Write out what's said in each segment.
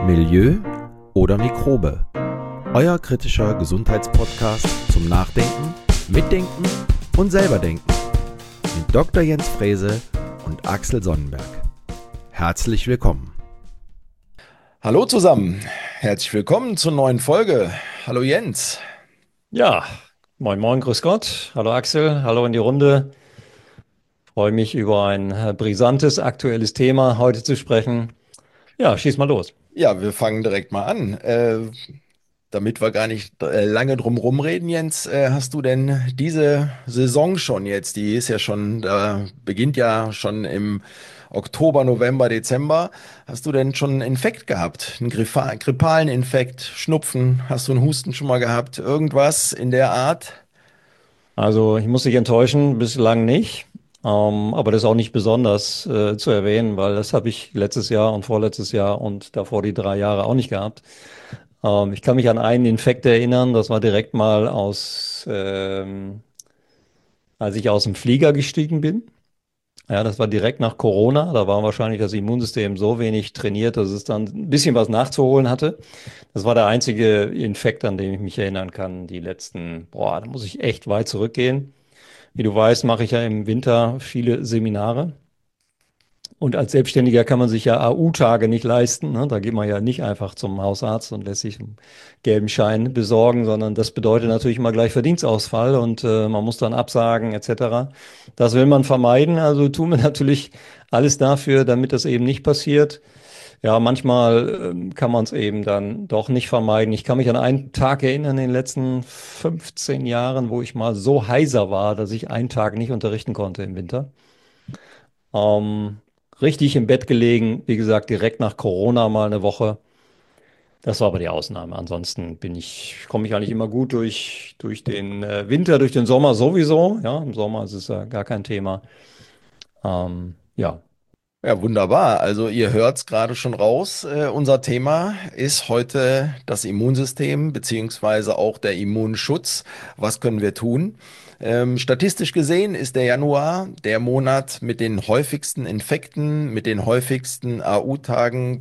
Milieu oder Mikrobe? Euer kritischer Gesundheitspodcast zum Nachdenken, Mitdenken und selberdenken mit Dr. Jens Frese und Axel Sonnenberg. Herzlich willkommen. Hallo zusammen, herzlich willkommen zur neuen Folge. Hallo Jens. Ja, moin moin, grüß Gott. Hallo Axel, hallo in die Runde. Freue mich über ein brisantes, aktuelles Thema heute zu sprechen. Ja, schieß mal los. Ja, wir fangen direkt mal an. Damit wir gar nicht lange drum rumreden, Jens, hast du denn diese Saison schon jetzt, die ist ja schon, beginnt ja schon im Oktober, November, Dezember, hast du denn schon einen Infekt gehabt? Einen grippalen Infekt, Schnupfen, hast du einen Husten schon mal gehabt? Irgendwas in der Art? Also ich muss dich enttäuschen, bislang nicht. Aber das ist auch nicht besonders zu erwähnen, weil das habe ich letztes Jahr und vorletztes Jahr und davor die 3 Jahre auch nicht gehabt. Ich kann mich an einen Infekt erinnern, das war direkt mal als ich aus dem Flieger gestiegen bin. Ja, das war direkt nach Corona. Da war wahrscheinlich das Immunsystem so wenig trainiert, dass es dann ein bisschen was nachzuholen hatte. Das war der einzige Infekt, an den ich mich erinnern kann. Die letzten, da muss ich echt weit zurückgehen. Wie du weißt, mache ich ja im Winter viele Seminare. Und als Selbstständiger kann man sich ja AU-Tage nicht leisten, ne? Da geht man ja nicht einfach zum Hausarzt und lässt sich einen gelben Schein besorgen, sondern das bedeutet natürlich immer gleich Verdienstausfall und man muss dann absagen etc. Das will man vermeiden, also tun wir natürlich alles dafür, damit das eben nicht passiert. Ja, manchmal kann man es eben dann doch nicht vermeiden. Ich kann mich an einen Tag erinnern in den letzten 15 Jahren, wo ich mal so heiser war, dass ich einen Tag nicht unterrichten konnte im Winter. Ähm, Richtig im Bett gelegen, wie gesagt, direkt nach Corona mal eine Woche. Das war aber die Ausnahme. Ansonsten komme ich eigentlich immer gut durch den Winter, durch den Sommer sowieso. Ja, im Sommer ist es ja gar kein Thema. Ja. Ja, wunderbar. Also ihr hört's gerade schon raus. Unser Thema ist heute das Immunsystem beziehungsweise auch der Immunschutz. Was können wir tun? Statistisch gesehen ist der Januar der Monat mit den häufigsten Infekten, mit den häufigsten AU-Tagen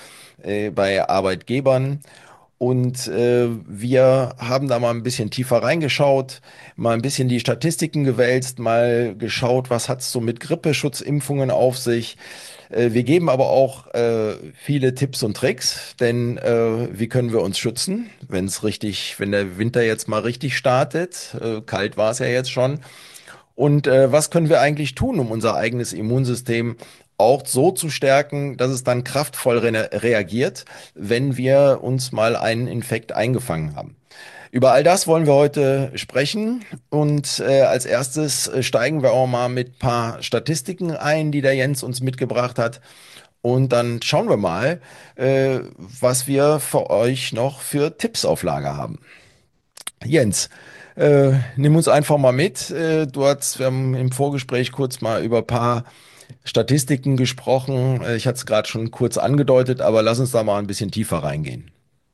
bei Arbeitgebern. Und wir haben da mal ein bisschen tiefer reingeschaut, mal ein bisschen die Statistiken gewälzt, mal geschaut, was hat's so mit Grippeschutzimpfungen auf sich. Wir geben aber auch viele Tipps und Tricks, denn wie können wir uns schützen, wenn der Winter jetzt mal richtig startet? Kalt war es ja jetzt schon. Und was können wir eigentlich tun, um unser eigenes Immunsystem auch so zu stärken, dass es dann kraftvoll reagiert, wenn wir uns mal einen Infekt eingefangen haben? Über all das wollen wir heute sprechen und als erstes steigen wir auch mal mit ein paar Statistiken ein, die der Jens uns mitgebracht hat. Und dann schauen wir mal, was wir für euch noch für Tipps auf Lager haben. Jens, nimm uns einfach mal mit. Wir haben im Vorgespräch kurz mal über ein paar Statistiken gesprochen. Ich hatte es gerade schon kurz angedeutet, aber lass uns da mal ein bisschen tiefer reingehen.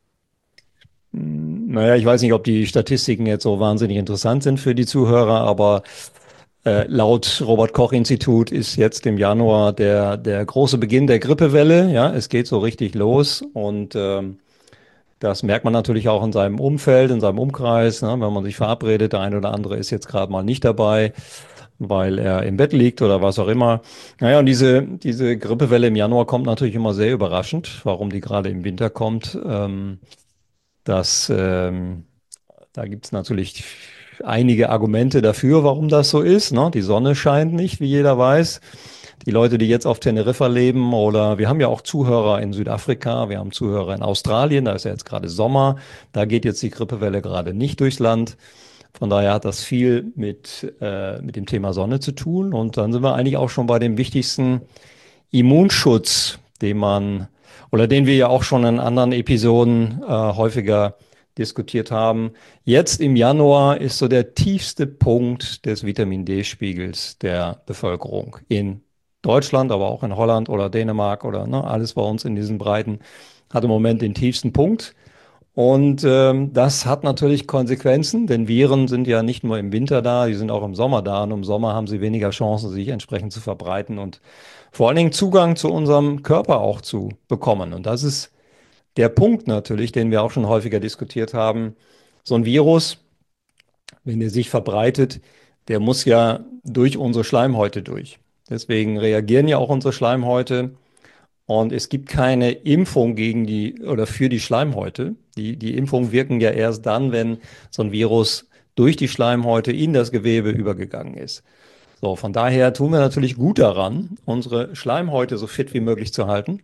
Naja, ich weiß nicht, ob die Statistiken jetzt so wahnsinnig interessant sind für die Zuhörer, aber laut Robert-Koch-Institut ist jetzt im Januar der große Beginn der Grippewelle. Ja, es geht so richtig los und das merkt man natürlich auch in seinem Umfeld, in seinem Umkreis, ne? Wenn man sich verabredet, der eine oder andere ist jetzt gerade mal nicht dabei, weil er im Bett liegt oder was auch immer. Naja, und diese Grippewelle im Januar kommt natürlich immer sehr überraschend, warum die gerade im Winter kommt. Das, Da gibt es natürlich einige Argumente dafür, warum das so ist. Ne? Die Sonne scheint nicht, wie jeder weiß. Die Leute, die jetzt auf Teneriffa leben, oder wir haben ja auch Zuhörer in Südafrika, wir haben Zuhörer in Australien, da ist ja jetzt gerade Sommer, da geht jetzt die Grippewelle gerade nicht durchs Land. Von daher hat das viel mit dem Thema Sonne zu tun. Und dann sind wir eigentlich auch schon bei dem wichtigsten Immunschutz, den wir ja auch schon in anderen Episoden häufiger diskutiert haben. Jetzt im Januar ist so der tiefste Punkt des Vitamin D-Spiegels der Bevölkerung in Deutschland, aber auch in Holland oder Dänemark oder ne, alles bei uns in diesen Breiten hat im Moment den tiefsten Punkt. Und das hat natürlich Konsequenzen, denn Viren sind ja nicht nur im Winter da, die sind auch im Sommer da. Und im Sommer haben sie weniger Chancen, sich entsprechend zu verbreiten und vor allen Dingen Zugang zu unserem Körper auch zu bekommen. Und das ist Der Punkt natürlich, den wir auch schon häufiger diskutiert haben, so ein Virus, wenn der sich verbreitet, der muss ja durch unsere Schleimhäute durch. Deswegen reagieren ja auch unsere Schleimhäute. Und es gibt keine Impfung gegen die oder für die Schleimhäute. Die Impfungen wirken ja erst dann, wenn so ein Virus durch die Schleimhäute in das Gewebe übergegangen ist. So, von daher tun wir natürlich gut daran, unsere Schleimhäute so fit wie möglich zu halten.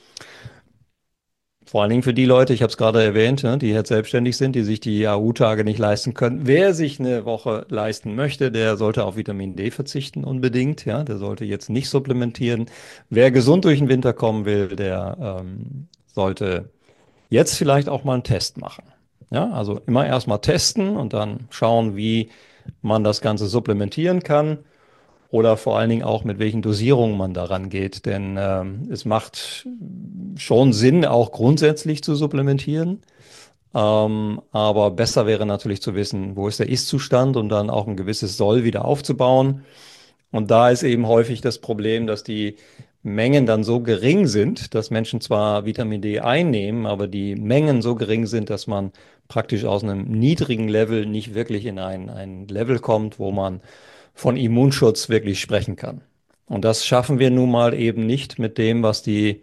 Vor allen Dingen für die Leute, ich habe es gerade erwähnt, ne, die jetzt selbstständig sind, die sich die AU-Tage nicht leisten können. Wer sich eine Woche leisten möchte, der sollte auf Vitamin D verzichten unbedingt. Ja, der sollte jetzt nicht supplementieren. Wer gesund durch den Winter kommen will, der sollte jetzt vielleicht auch mal einen Test machen. Ja, also immer erstmal testen und dann schauen, wie man das Ganze supplementieren kann. Oder vor allen Dingen auch, mit welchen Dosierungen man daran geht. Denn es macht schon Sinn, auch grundsätzlich zu supplementieren. Aber besser wäre natürlich zu wissen, wo ist der Ist-Zustand und dann auch ein gewisses Soll wieder aufzubauen. Und da ist eben häufig das Problem, dass die Mengen dann so gering sind, dass Menschen zwar Vitamin D einnehmen, aber die Mengen so gering sind, dass man praktisch aus einem niedrigen Level nicht wirklich in ein Level kommt, wo man von Immunschutz wirklich sprechen kann. Und das schaffen wir nun mal eben nicht mit dem, was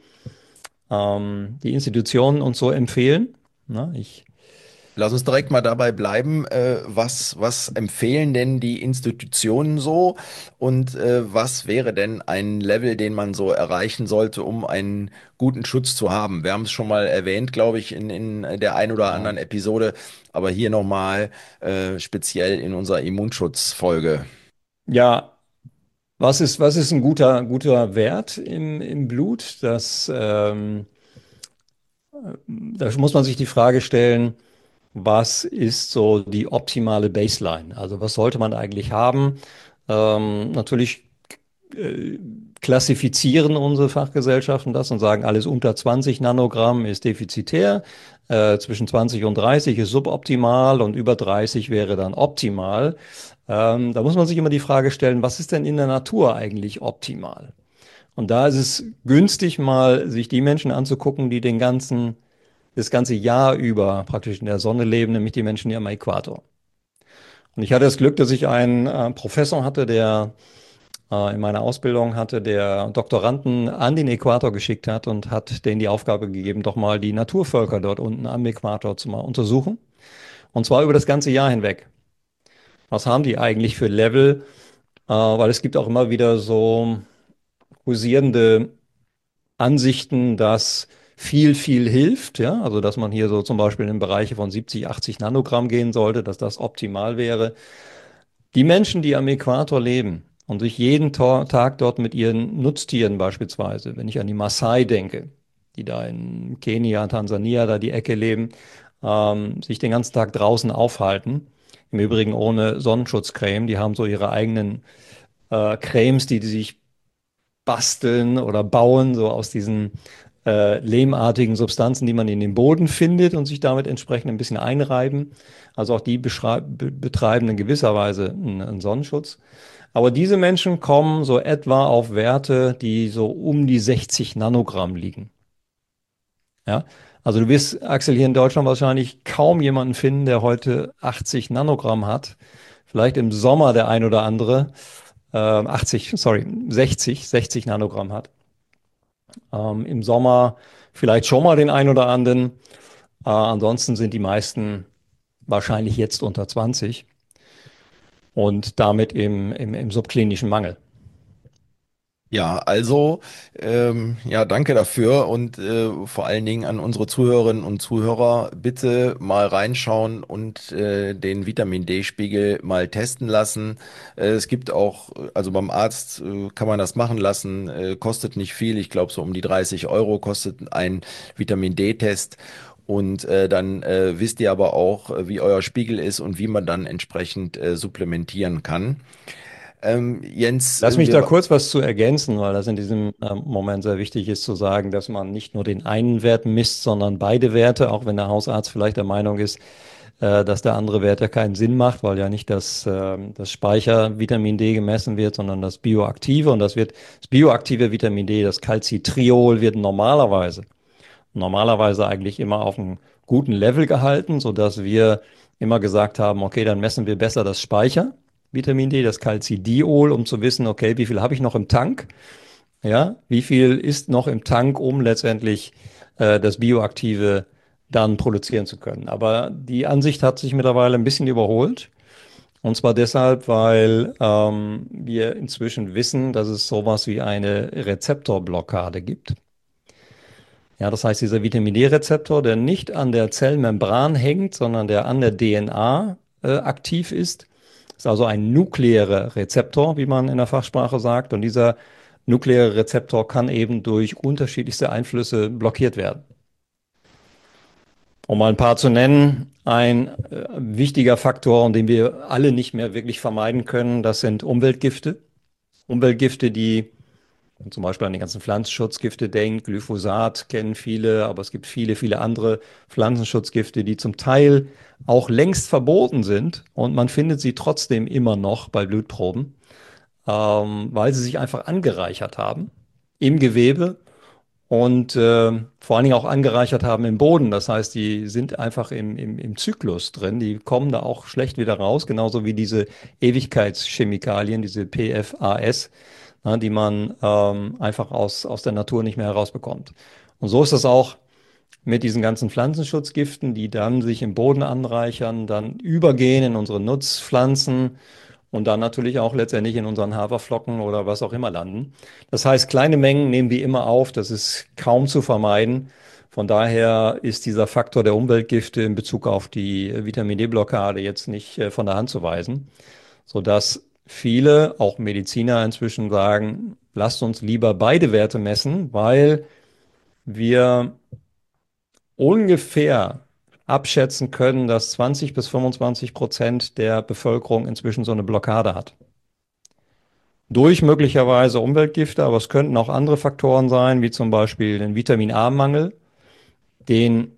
die Institutionen uns so empfehlen. Na, Lass uns direkt mal dabei bleiben. Was empfehlen denn die Institutionen so und was wäre denn ein Level, den man so erreichen sollte, um einen guten Schutz zu haben? Wir haben es schon mal erwähnt, glaube ich, in der ein oder ja, anderen Episode, aber hier nochmal speziell in unserer Immunschutzfolge. ja, was ist ein guter Wert im Blut? Da muss man sich die Frage stellen, was ist so die optimale Baseline? Also was sollte man eigentlich haben? Natürlich äh, klassifizieren unsere Fachgesellschaften das und sagen, alles unter 20 Nanogramm ist defizitär, zwischen 20 und 30 ist suboptimal und über 30 wäre dann optimal. Da muss man sich immer die Frage stellen, was ist denn in der Natur eigentlich optimal? Und da ist es günstig, mal sich die Menschen anzugucken, die das ganze Jahr über praktisch in der Sonne leben, nämlich die Menschen hier am Äquator. Und ich hatte das Glück, dass ich einen Professor hatte, der in meiner Ausbildung hatte, der Doktoranden an den Äquator geschickt hat und hat denen die Aufgabe gegeben, doch mal die Naturvölker dort unten am Äquator zu mal untersuchen. Und zwar über das ganze Jahr hinweg. Was haben die eigentlich für Level? Weil es gibt auch immer wieder so kursierende Ansichten, dass viel hilft, ja, also dass man hier so zum Beispiel in Bereiche von 70, 80 Nanogramm gehen sollte, dass das optimal wäre. Die Menschen, die am Äquator leben und sich jeden Tag dort mit ihren Nutztieren beispielsweise, wenn ich an die Maasai denke, die da in Kenia, Tansania, da die Ecke leben, sich den ganzen Tag draußen aufhalten, im Übrigen ohne Sonnenschutzcreme, die haben so ihre eigenen Cremes, die sich basteln oder bauen, so aus diesen lehmartigen Substanzen, die man in den Boden findet und sich damit entsprechend ein bisschen einreiben. Also auch die betreiben in gewisser Weise einen Sonnenschutz. Aber diese Menschen kommen so etwa auf Werte, die so um die 60 Nanogramm liegen. Ja? Also du wirst, Axel, hier in Deutschland wahrscheinlich kaum jemanden finden, der heute 80 Nanogramm hat. Vielleicht im Sommer der ein oder andere. 80, sorry, 60 Nanogramm hat. Im Sommer vielleicht schon mal den ein oder anderen. Ansonsten sind die meisten wahrscheinlich jetzt unter 20 und damit im subklinischen Mangel. Ja, also ja, danke dafür und vor allen Dingen an unsere Zuhörerinnen und Zuhörer, bitte mal reinschauen und den Vitamin D-Spiegel mal testen lassen. Es gibt auch, also beim Arzt kann man das machen lassen, kostet nicht viel, ich glaube so um die 30 Euro kostet ein Vitamin D-Test. Und dann wisst ihr aber auch, wie euer Spiegel ist und wie man dann entsprechend supplementieren kann. Jens, Lass mich da kurz was zu ergänzen, weil das in diesem Moment sehr wichtig ist zu sagen, dass man nicht nur den einen Wert misst, sondern beide Werte, auch wenn der Hausarzt vielleicht der Meinung ist, dass der andere Wert ja keinen Sinn macht, weil ja nicht das Speicher-Vitamin D gemessen wird, sondern das bioaktive. Und das bioaktive Vitamin D, das Calcitriol, wird normalerweise normalerweise eigentlich immer auf einem guten Level gehalten, sodass wir immer gesagt haben, okay, dann messen wir besser das Speichervitamin D, das Calcidiol, um zu wissen, okay, wie viel habe ich noch im Tank? Ja, wie viel ist noch im Tank, um letztendlich das Bioaktive dann produzieren zu können? Aber die Ansicht hat sich mittlerweile ein bisschen überholt. Und zwar deshalb, weil wir inzwischen wissen, dass es sowas wie eine Rezeptorblockade gibt. Ja, das heißt, dieser Vitamin D-Rezeptor, der nicht an der Zellmembran hängt, sondern der an der DNA aktiv ist also ein nuklearer Rezeptor, wie man in der Fachsprache sagt. Und dieser nukleare Rezeptor kann eben durch unterschiedlichste Einflüsse blockiert werden. Um mal ein paar zu nennen, ein wichtiger Faktor, den wir alle nicht mehr wirklich vermeiden können, das sind Umweltgifte. Umweltgifte, die zum Beispiel an die ganzen Pflanzenschutzgifte denkt. Glyphosat kennen viele, aber es gibt viele, viele andere Pflanzenschutzgifte, die zum Teil auch längst verboten sind und man findet sie trotzdem immer noch bei Blutproben, weil sie sich einfach angereichert haben im Gewebe und vor allen Dingen auch angereichert haben im Boden. Das heißt, die sind einfach im Zyklus drin. Die kommen da auch schlecht wieder raus, genauso wie diese Ewigkeitschemikalien, diese PFAS, die man einfach aus der Natur nicht mehr herausbekommt. Und so ist das auch mit diesen ganzen Pflanzenschutzgiften, die dann sich im Boden anreichern, dann übergehen in unsere Nutzpflanzen und dann natürlich auch letztendlich in unseren Haferflocken oder was auch immer landen. Das heißt, kleine Mengen nehmen wir immer auf, das ist kaum zu vermeiden. Von daher ist dieser Faktor der Umweltgifte in Bezug auf die Vitamin D-Blockade jetzt nicht von der Hand zu weisen, sodass viele, auch Mediziner inzwischen sagen, lasst uns lieber beide Werte messen, weil wir ungefähr abschätzen können, dass 20 bis 25% der Bevölkerung inzwischen so eine Blockade hat. Durch möglicherweise Umweltgifte, aber es könnten auch andere Faktoren sein, wie zum Beispiel den Vitamin A-Mangel, den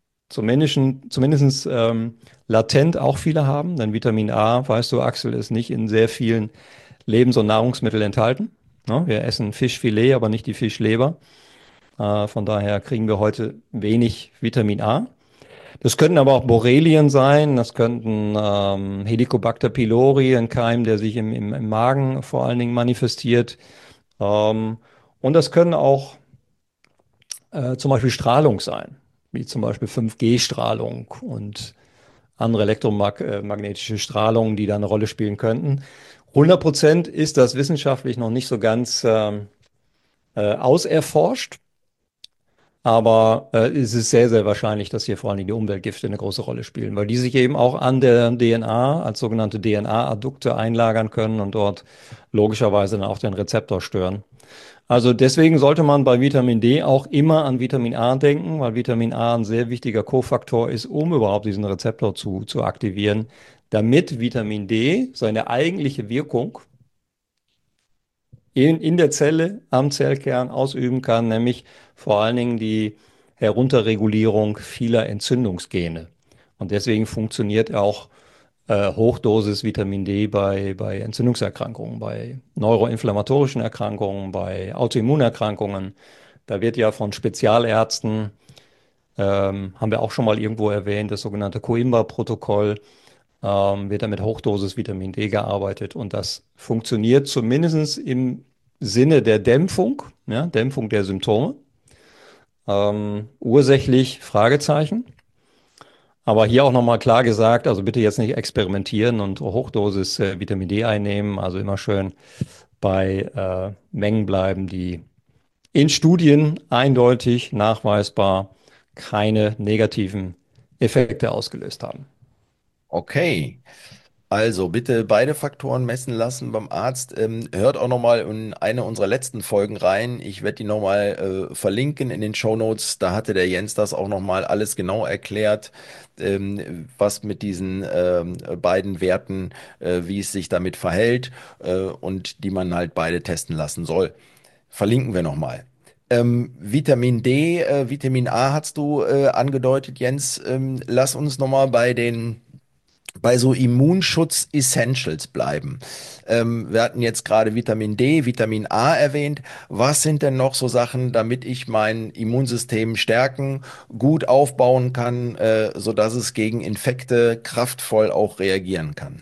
zumindest latent auch viele haben. Denn Vitamin A, weißt du, Axel, ist nicht in sehr vielen Lebens- und Nahrungsmitteln enthalten. Ja, wir essen Fischfilet, aber nicht die Fischleber. Von daher kriegen wir heute wenig Vitamin A. Das könnten aber auch Borrelien sein, das könnten Helicobacter pylori, ein Keim, der sich im Magen vor allen Dingen manifestiert. Ähm, und das können auch zum Beispiel Strahlung sein, wie zum Beispiel 5G-Strahlung und andere elektromagnetische Strahlungen, die da eine Rolle spielen könnten. 100% ist das wissenschaftlich noch nicht so ganz auserforscht. Aber es ist sehr, sehr wahrscheinlich, dass hier vor allem die Umweltgifte eine große Rolle spielen, weil die sich eben auch an der DNA als sogenannte DNA-Addukte einlagern können und dort logischerweise dann auch den Rezeptor stören. Also deswegen sollte man bei Vitamin D auch immer an Vitamin A denken, weil Vitamin A ein sehr wichtiger Kofaktor ist, um überhaupt diesen Rezeptor zu aktivieren, damit Vitamin D seine eigentliche Wirkung in der Zelle, am Zellkern ausüben kann, nämlich vor allen Dingen die Herunterregulierung vieler Entzündungsgene. Und deswegen funktioniert auch Hochdosis Vitamin D bei Entzündungserkrankungen, bei neuroinflammatorischen Erkrankungen, bei Autoimmunerkrankungen. Da wird ja von Spezialärzten, haben wir auch schon mal irgendwo erwähnt, das sogenannte Coimbra-Protokoll, wird da mit Hochdosis Vitamin D gearbeitet und das funktioniert zumindest im Sinne der Dämpfung, ja, Dämpfung der Symptome. Ursächlich Fragezeichen. Aber hier auch nochmal klar gesagt, also bitte jetzt nicht experimentieren und Hochdosis Vitamin D einnehmen, also immer schön bei Mengen bleiben, die in Studien eindeutig nachweisbar keine negativen Effekte ausgelöst haben. Okay. Also bitte beide Faktoren messen lassen beim Arzt. Hört auch nochmal in eine unserer letzten Folgen rein. Ich werde die nochmal verlinken in den Shownotes. Da hatte der Jens das auch nochmal alles genau erklärt, was mit diesen beiden Werten, wie es sich damit verhält und die man halt beide testen lassen soll. Verlinken wir nochmal. Vitamin D, Vitamin A hast du angedeutet, Jens. Lass uns nochmal bei so Immunschutz-Essentials bleiben. Wir hatten jetzt gerade Vitamin D, Vitamin A erwähnt. Was sind denn noch so Sachen, damit ich mein Immunsystem stärken, gut aufbauen kann, sodass es gegen Infekte kraftvoll auch reagieren kann?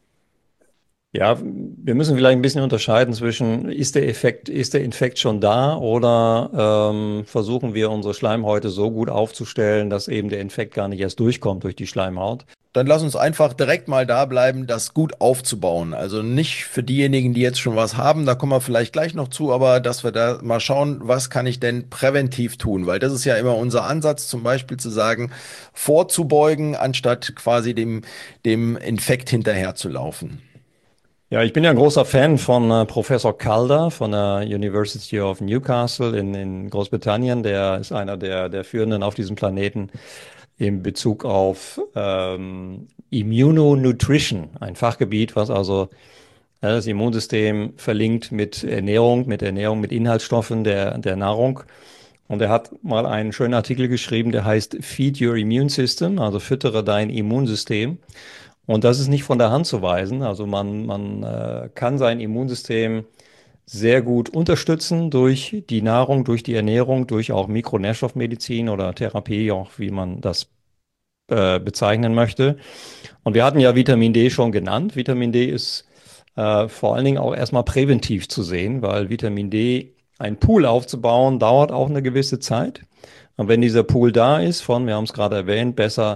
Ja, wir müssen vielleicht ein bisschen unterscheiden zwischen, ist der Infekt schon da oder versuchen wir unsere Schleimhäute so gut aufzustellen, dass eben der Infekt gar nicht erst durchkommt durch die Schleimhaut. Dann lass uns einfach direkt mal da bleiben, das gut aufzubauen. Also nicht für diejenigen, die jetzt schon was haben, da kommen wir vielleicht gleich noch zu, aber dass wir da mal schauen, was kann ich denn präventiv tun? Weil das ist ja immer unser Ansatz, zum Beispiel zu sagen, vorzubeugen, anstatt quasi dem Infekt hinterherzulaufen. Ja, ich bin ja ein großer Fan von Professor Calder von der University of Newcastle in Großbritannien. Der ist einer der Führenden auf diesem Planeten in Bezug auf Immunonutrition, ein Fachgebiet, was also das Immunsystem verlinkt mit Inhaltsstoffen der Nahrung. Und er hat mal einen schönen Artikel geschrieben, der heißt Feed Your Immune System, also füttere dein Immunsystem. Und das ist nicht von der Hand zu weisen. Also man kann sein Immunsystem sehr gut unterstützen durch die Nahrung, durch die Ernährung, durch auch Mikronährstoffmedizin oder Therapie, auch wie man das bezeichnen möchte. Und wir hatten ja Vitamin D schon genannt. Vitamin D ist vor allen Dingen auch erstmal präventiv zu sehen, weil Vitamin D, einen Pool aufzubauen, dauert auch eine gewisse Zeit. Und wenn dieser Pool da ist, wir haben es gerade erwähnt, besser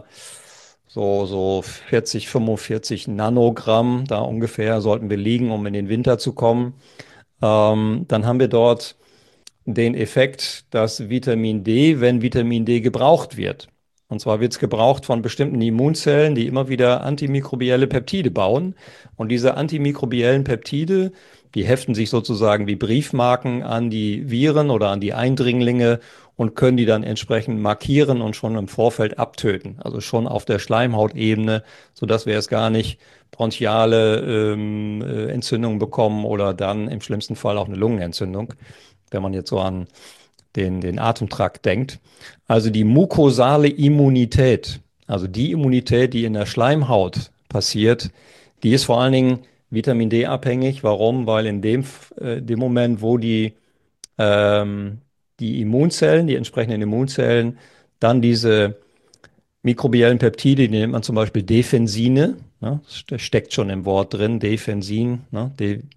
so 40, 45 Nanogramm, da ungefähr sollten wir liegen, um in den Winter zu kommen, dann haben wir dort den Effekt, dass Vitamin D, wenn Vitamin D gebraucht wird, und zwar wird es gebraucht von bestimmten Immunzellen, die immer wieder antimikrobielle Peptide bauen. Und diese antimikrobiellen Peptide, die heften sich sozusagen wie Briefmarken an die Viren oder an die Eindringlinge und können die dann entsprechend markieren und schon im Vorfeld abtöten. Also schon auf der Schleimhautebene, sodass wir es gar nicht bronchiale Entzündungen bekommen oder dann im schlimmsten Fall auch eine Lungenentzündung, wenn man jetzt so an den Atemtrakt denkt. Also die mukosale Immunität, also die Immunität, die in der Schleimhaut passiert, die ist vor allen Dingen Vitamin D abhängig. Warum? Weil in dem Moment, wo die Immunzellen, die entsprechenden Immunzellen, dann diese mikrobiellen Peptide, die nennt man zum Beispiel Defensine, ne? Das steckt schon im Wort drin, Defensin, ne?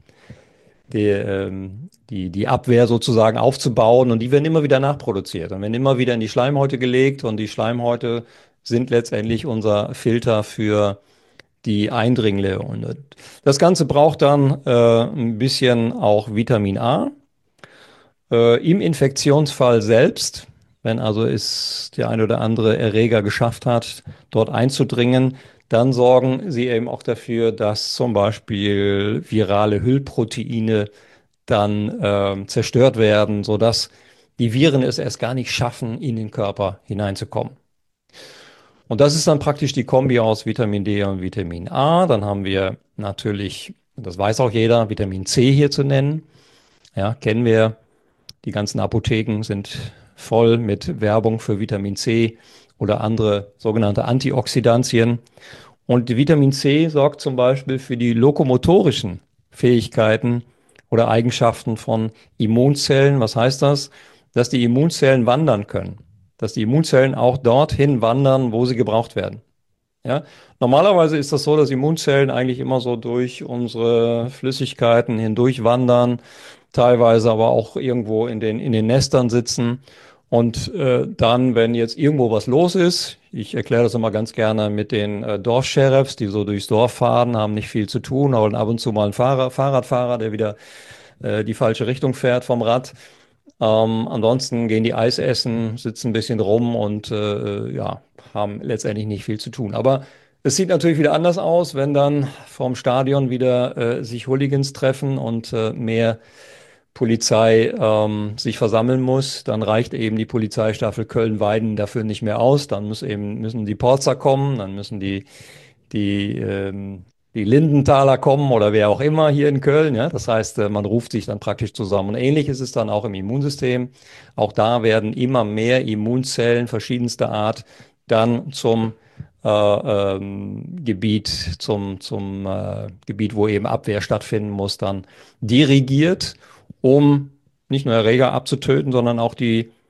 Die Abwehr sozusagen aufzubauen und die werden immer wieder nachproduziert und werden immer wieder in die Schleimhäute gelegt und die Schleimhäute sind letztendlich unser Filter für die Eindringlinge. Und das Ganze braucht dann ein bisschen auch Vitamin A. Im Infektionsfall selbst, wenn also es der ein oder andere Erreger geschafft hat, dort einzudringen, dann sorgen sie eben auch dafür, dass zum Beispiel virale Hüllproteine dann zerstört werden, sodass die Viren es erst gar nicht schaffen, in den Körper hineinzukommen. Und das ist dann praktisch die Kombi aus Vitamin D und Vitamin A. Dann haben wir natürlich, das weiß auch jeder, Vitamin C hier zu nennen. Ja, kennen wir. Die ganzen Apotheken sind voll mit Werbung für Vitamin C oder andere sogenannte Antioxidantien. Und Vitamin C sorgt zum Beispiel für die lokomotorischen Fähigkeiten oder Eigenschaften von Immunzellen. Was heißt das? Dass die Immunzellen wandern können. Dass die Immunzellen auch dorthin wandern, wo sie gebraucht werden. Ja? Normalerweise ist das so, dass Immunzellen eigentlich immer so durch unsere Flüssigkeiten hindurch wandern, teilweise aber auch irgendwo in den Nestern sitzen. Und dann, wenn jetzt irgendwo was los ist, ich erkläre das immer ganz gerne mit den Dorfsheriffs, die so durchs Dorf fahren, haben nicht viel zu tun, aber ab und zu mal ein Fahrradfahrer, der wieder die falsche Richtung fährt vom Rad. Ansonsten gehen die Eis essen, sitzen ein bisschen rum und ja, haben letztendlich nicht viel zu tun. Aber es sieht natürlich wieder anders aus, wenn dann vorm Stadion wieder sich Hooligans treffen und mehr Polizei sich versammeln muss, dann reicht eben die Polizeistaffel Köln-Weiden dafür nicht mehr aus. Dann müssen die Porzer kommen, dann müssen die Lindenthaler kommen oder wer auch immer hier in Köln. Ja? Das heißt, man ruft sich dann praktisch zusammen. Und ähnlich ist es dann auch im Immunsystem. Auch da werden immer mehr Immunzellen verschiedenster Art dann zum Gebiet Gebiet, wo eben Abwehr stattfinden muss, dann dirigiert, um nicht nur Erreger abzutöten, sondern auch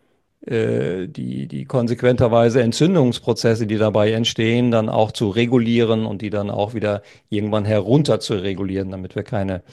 die konsequenterweise Entzündungsprozesse, die dabei entstehen, dann auch zu regulieren und die dann auch wieder irgendwann herunter zu regulieren, damit wir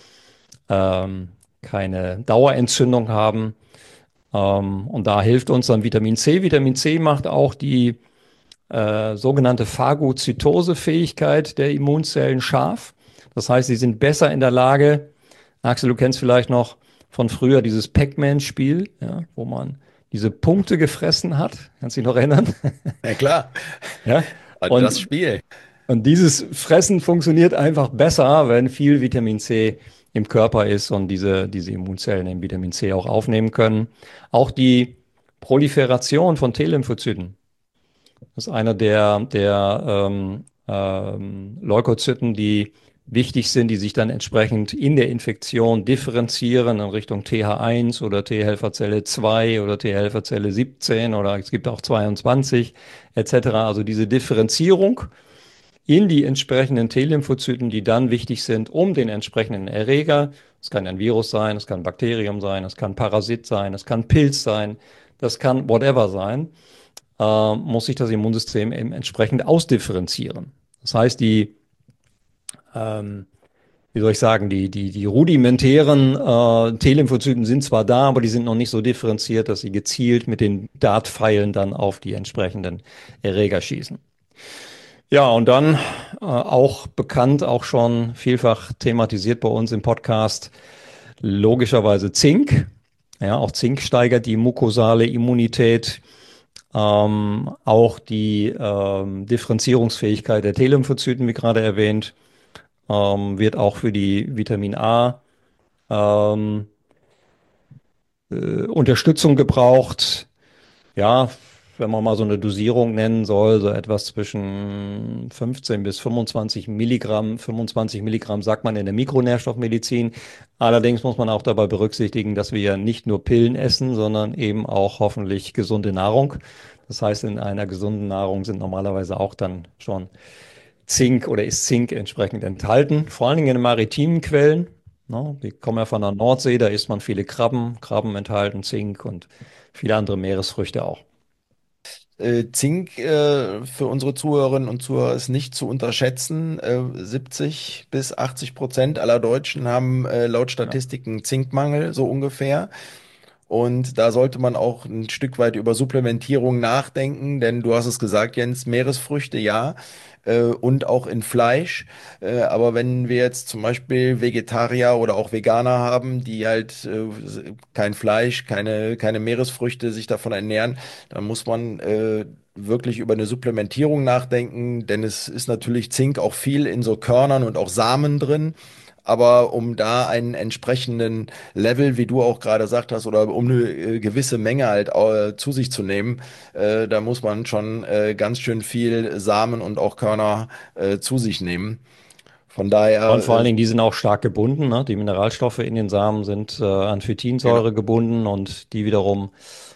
keine Dauerentzündung haben. Und da hilft uns dann Vitamin C. Vitamin C macht auch die sogenannte Phagozytosefähigkeit der Immunzellen scharf. Das heißt, sie sind besser in der Lage, Axel, du kennst vielleicht noch von früher dieses Pac-Man-Spiel, ja, wo man diese Punkte gefressen hat. Kannst du dich noch erinnern? Ja, klar. Ja. Das Und, Spiel. und dieses Fressen funktioniert einfach besser, wenn viel Vitamin C im Körper ist und diese Immunzellen im Vitamin C auch aufnehmen können. Auch die Proliferation von T-Lymphozyten. Das ist einer der Leukozyten, die wichtig sind, die sich dann entsprechend in der Infektion differenzieren in Richtung TH1 oder T-Helferzelle 2 oder T-Helferzelle 17 oder es gibt auch 22 etc. Also diese Differenzierung in die entsprechenden T-Lymphozyten, die dann wichtig sind, um den entsprechenden Erreger, es kann ein Virus sein, es kann ein Bakterium sein, es kann ein Parasit sein, es kann ein Pilz sein, das kann whatever sein, muss sich das Immunsystem eben entsprechend ausdifferenzieren. Das heißt, ähm, wie soll ich sagen, die rudimentären T-Lymphozyten sind zwar da, aber die sind noch nicht so differenziert, dass sie gezielt mit den Dartpfeilen dann auf die entsprechenden Erreger schießen. Ja, und dann auch bekannt, auch schon vielfach thematisiert bei uns im Podcast, logischerweise Zink. Ja, auch Zink steigert die mukosale Immunität. Auch die Differenzierungsfähigkeit der T-Lymphozyten, wie gerade erwähnt, wird auch für die Vitamin A ähm, Unterstützung gebraucht. Ja, wenn man mal so eine Dosierung nennen soll, so etwas zwischen 15 bis 25 Milligramm. 25 Milligramm sagt man in der Mikronährstoffmedizin. Allerdings muss man auch dabei berücksichtigen, dass wir ja nicht nur Pillen essen, sondern eben auch hoffentlich gesunde Nahrung. Das heißt, in einer gesunden Nahrung sind normalerweise auch dann schon Zink oder ist Zink entsprechend enthalten, vor allen Dingen in den maritimen Quellen. Ne? Wir kommen ja von der Nordsee, da isst man viele Krabben. Krabben enthalten Zink und viele andere Meeresfrüchte auch. Zink für unsere Zuhörerinnen und Zuhörer ist nicht zu unterschätzen. 70 bis 80% aller Deutschen haben laut Ja. Statistiken Zinkmangel, so ungefähr. Und da sollte man auch ein Stück weit über Supplementierung nachdenken, denn du hast es gesagt, Jens, Meeresfrüchte ja, und auch in Fleisch. Aber wenn wir jetzt zum Beispiel Vegetarier oder auch Veganer haben, die halt kein Fleisch, keine Meeresfrüchte sich davon ernähren, dann muss man wirklich über eine Supplementierung nachdenken, denn es ist natürlich Zink auch viel in so Körnern und auch Samen drin. Aber um da einen entsprechenden Level, wie du auch gerade sagt hast, oder um eine gewisse Menge halt zu sich zu nehmen, da muss man schon ganz schön viel Samen und auch Körner zu sich nehmen. Von Und daher, vor allen Dingen, die sind auch stark gebunden. Ne? Die Mineralstoffe in den Samen sind an genau. Phytinsäure gebunden und die wiederum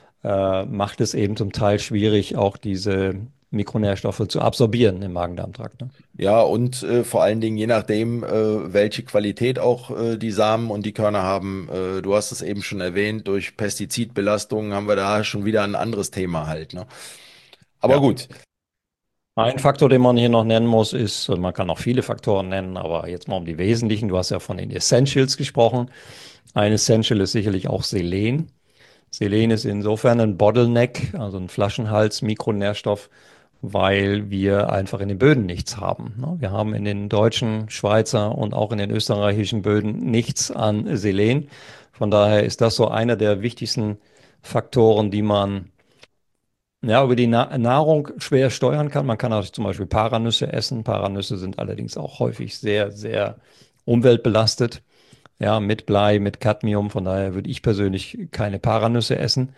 macht es eben zum Teil schwierig, auch diese Mikronährstoffe zu absorbieren im Magen-Darm-Trakt. Ne? Ja, und vor allen Dingen je nachdem, welche Qualität auch die Samen und die Körner haben. Du hast es eben schon erwähnt, durch Pestizidbelastungen haben wir da schon wieder ein anderes Thema halt, ne? Aber Ja. gut. Ein Faktor, den man hier noch nennen muss, ist, und man kann auch viele Faktoren nennen, aber jetzt mal um die wesentlichen. Du hast ja von den Essentials gesprochen. Ein Essential ist sicherlich auch Selen. Selen ist insofern ein Bottleneck, also ein Flaschenhals, Mikronährstoff, weil wir einfach in den Böden nichts haben. Ne? Wir haben in den deutschen, Schweizer und auch in den österreichischen Böden nichts an Selen. Von daher ist das so einer der wichtigsten Faktoren, die man ja, über die Nahrung schwer steuern kann. Man kann auch zum Beispiel Paranüsse essen. Paranüsse sind allerdings auch häufig sehr, sehr umweltbelastet. Ja, mit Blei, mit Cadmium. Von daher würde ich persönlich keine Paranüsse essen.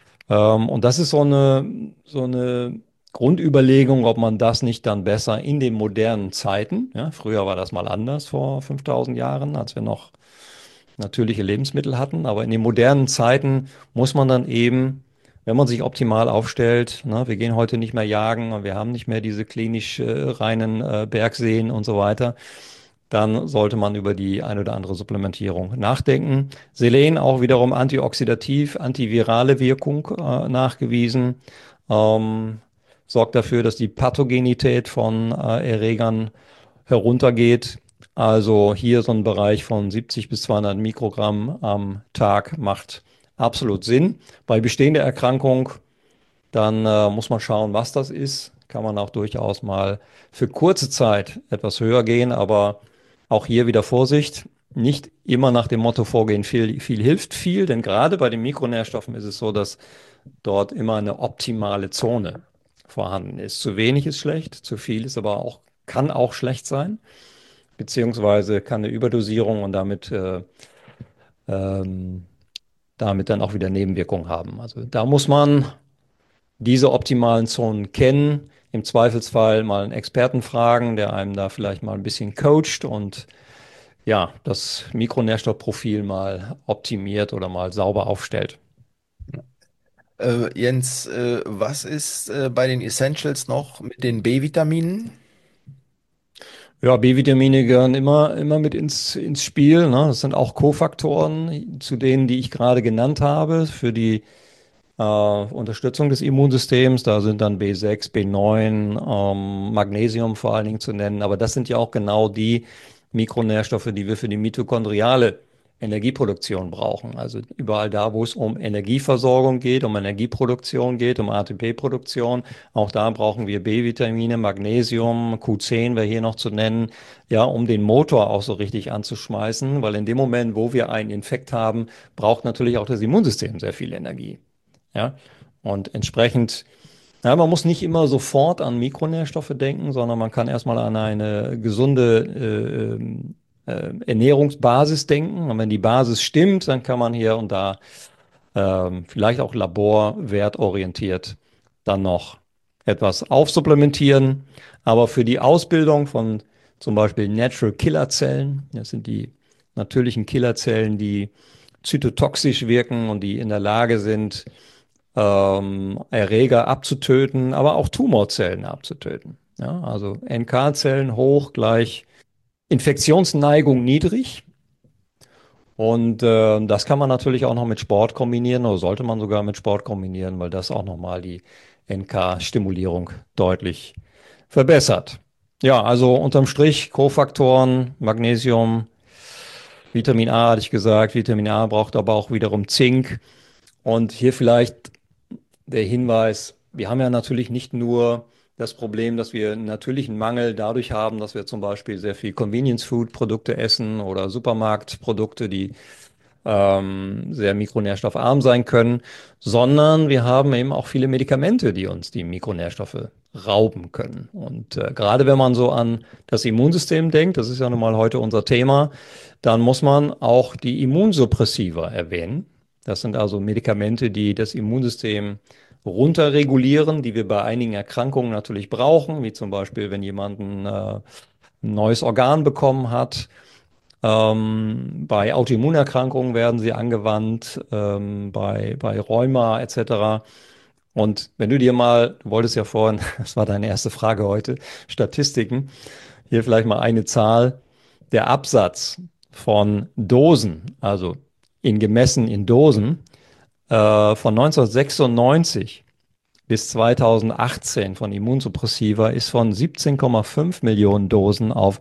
Und das ist so eine Grundüberlegung, ob man das nicht dann besser in den modernen Zeiten, ja, früher war das mal anders vor 5000 Jahren, als wir noch natürliche Lebensmittel hatten, aber in den modernen Zeiten muss man dann eben, wenn man sich optimal aufstellt, ne, wir gehen heute nicht mehr jagen und wir haben nicht mehr diese klinisch reinen Bergseen und so weiter, dann sollte man über die ein oder andere Supplementierung nachdenken. Selen auch wiederum antioxidativ, antivirale Wirkung nachgewiesen. Ähm, Sorgt dafür, dass die Pathogenität von Erregern heruntergeht. Also hier so ein Bereich von 70 bis 200 Mikrogramm am Tag macht absolut Sinn. Bei bestehender Erkrankung, dann muss man schauen, was das ist. Kann man auch durchaus mal für kurze Zeit etwas höher gehen, aber auch hier wieder Vorsicht. Nicht immer nach dem Motto vorgehen, viel hilft viel, denn gerade bei den Mikronährstoffen ist es so, dass dort immer eine optimale Zone vorhanden ist. Zu wenig ist schlecht, zu viel ist aber auch, kann auch schlecht sein, beziehungsweise kann eine Überdosierung und ähm, damit dann auch wieder Nebenwirkungen haben. Also da muss man diese optimalen Zonen kennen. Im Zweifelsfall mal einen Experten fragen, der einem da vielleicht mal ein bisschen coacht und ja, das Mikronährstoffprofil mal optimiert oder mal sauber aufstellt. Jens, was ist bei den Essentials noch mit den B-Vitaminen? Ja, B-Vitamine gehören immer mit ins Spiel, ne? Das sind auch Kofaktoren zu denen, die ich gerade genannt habe, für die Unterstützung des Immunsystems. Da sind dann B6, B9, Magnesium vor allen Dingen zu nennen. Aber das sind ja auch genau die Mikronährstoffe, die wir für die mitochondriale Energieproduktion brauchen. Also überall da, wo es um Energieversorgung geht, um Energieproduktion geht, um ATP-Produktion, auch da brauchen wir B-Vitamine, Magnesium, Q10 wäre hier noch zu nennen, ja, um den Motor auch so richtig anzuschmeißen, weil in dem Moment, wo wir einen Infekt haben, braucht natürlich auch das Immunsystem sehr viel Energie. Ja, und entsprechend, ja, man muss nicht immer sofort an Mikronährstoffe denken, sondern man kann erstmal an eine gesunde Ernährungsbasis denken. Und wenn die Basis stimmt, dann kann man hier und da vielleicht auch laborwertorientiert dann noch etwas aufsupplementieren. Aber für die Ausbildung von zum Beispiel Natural Killer Zellen, das sind die natürlichen Killerzellen, die zytotoxisch wirken und die in der Lage sind, Erreger abzutöten, aber auch Tumorzellen abzutöten. Ja, also NK-Zellen hoch gleich Infektionsneigung niedrig. Und das kann man natürlich auch noch mit Sport kombinieren oder sollte man sogar mit Sport kombinieren, weil das auch nochmal die NK-Stimulierung deutlich verbessert. Ja, also unterm Strich Kofaktoren, Magnesium, Vitamin A hatte ich gesagt. Vitamin A braucht aber auch wiederum Zink. Und hier vielleicht der Hinweis, wir haben ja natürlich nicht nur das Problem, dass wir einen natürlichen Mangel dadurch haben, dass wir zum Beispiel sehr viel Convenience-Food-Produkte essen oder Supermarktprodukte, die sehr mikronährstoffarm sein können, sondern wir haben eben auch viele Medikamente, die uns die Mikronährstoffe rauben können. Und gerade wenn man so an das Immunsystem denkt, das ist ja nun mal heute unser Thema, dann muss man auch die Immunsuppressiva erwähnen. Das sind also Medikamente, die das Immunsystem runterregulieren, die wir bei einigen Erkrankungen natürlich brauchen, wie zum Beispiel, wenn jemand ein neues Organ bekommen hat. Bei Autoimmunerkrankungen werden sie angewandt, bei Rheuma etc. Und wenn du dir mal, du wolltest ja vorhin, das war deine erste Frage heute, Statistiken, hier vielleicht mal eine Zahl, der Absatz von Dosen, also gemessen in Dosen, von 1996 bis 2018 von Immunsuppressiva ist von 17,5 Millionen Dosen auf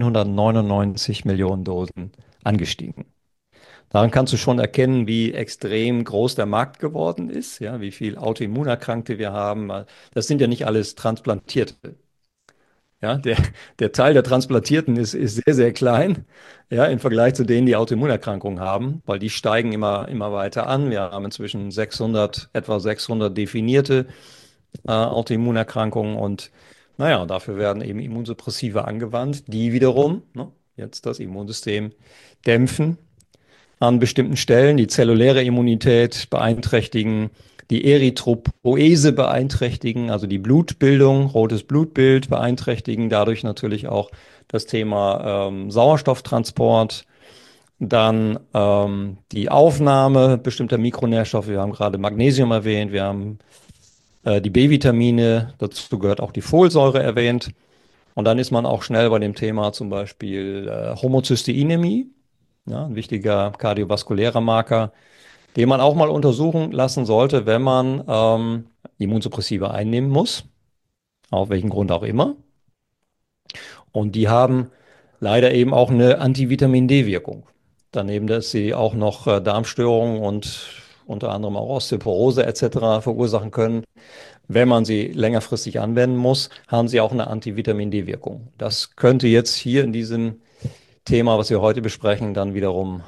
199 Millionen Dosen angestiegen. Daran kannst du schon erkennen, wie extrem groß der Markt geworden ist, ja, wie viel Autoimmunerkrankte wir haben. Das sind ja nicht alles Transplantierte. Ja, der Teil der Transplantierten ist sehr, sehr klein, ja, im Vergleich zu denen, die Autoimmunerkrankungen haben, weil die steigen immer weiter an. Wir haben inzwischen etwa 600 definierte Autoimmunerkrankungen und naja, dafür werden eben Immunsuppressiva angewandt, die wiederum, ne, jetzt das Immunsystem dämpfen an bestimmten Stellen, die zelluläre Immunität beeinträchtigen, die Erythropoese beeinträchtigen, also die Blutbildung, rotes Blutbild beeinträchtigen, dadurch natürlich auch das Thema Sauerstofftransport, Dann die Aufnahme bestimmter Mikronährstoffe. Wir haben gerade Magnesium erwähnt, wir haben die B-Vitamine, dazu gehört auch die Folsäure erwähnt. Und dann ist man auch schnell bei dem Thema zum Beispiel Homozysteinämie, ja, ein wichtiger kardiovaskulärer Marker, den man auch mal untersuchen lassen sollte, wenn man Immunsuppressiva einnehmen muss, auf welchen Grund auch immer. Und die haben leider eben auch eine Antivitamin-D-Wirkung. Daneben, dass sie auch noch Darmstörungen und unter anderem auch Osteoporose etc. verursachen können. Wenn man sie längerfristig anwenden muss, haben sie auch eine Antivitamin-D-Wirkung. Das könnte jetzt hier in diesem Thema, was wir heute besprechen, dann wiederum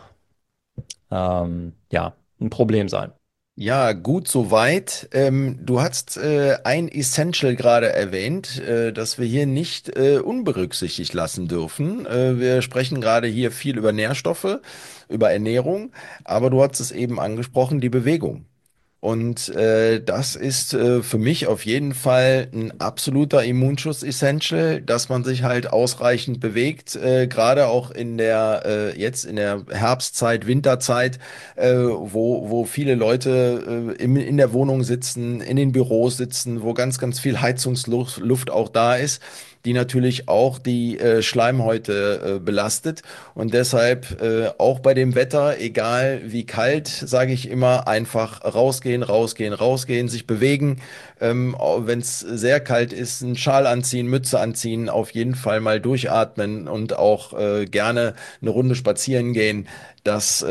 ja, ein Problem sein. Ja, gut soweit. Du hast ein Essential gerade erwähnt, das wir hier nicht unberücksichtigt lassen dürfen. Wir sprechen gerade hier viel über Nährstoffe, über Ernährung, aber du hast es eben angesprochen, die Bewegung. Und das ist für mich auf jeden Fall ein absoluter Immunschutz-Essential, dass man sich halt ausreichend bewegt, gerade auch in der jetzt in der Herbstzeit, Winterzeit, wo viele Leute in der Wohnung sitzen, in den Büros sitzen, wo ganz viel Heizungsluft auch da ist, die natürlich auch die Schleimhäute belastet. Und deshalb auch bei dem Wetter, egal wie kalt, sage ich immer, einfach rausgehen, rausgehen, rausgehen, sich bewegen. Wenn es sehr kalt ist, einen Schal anziehen, Mütze anziehen, auf jeden Fall mal durchatmen und auch gerne eine Runde spazieren gehen. Das,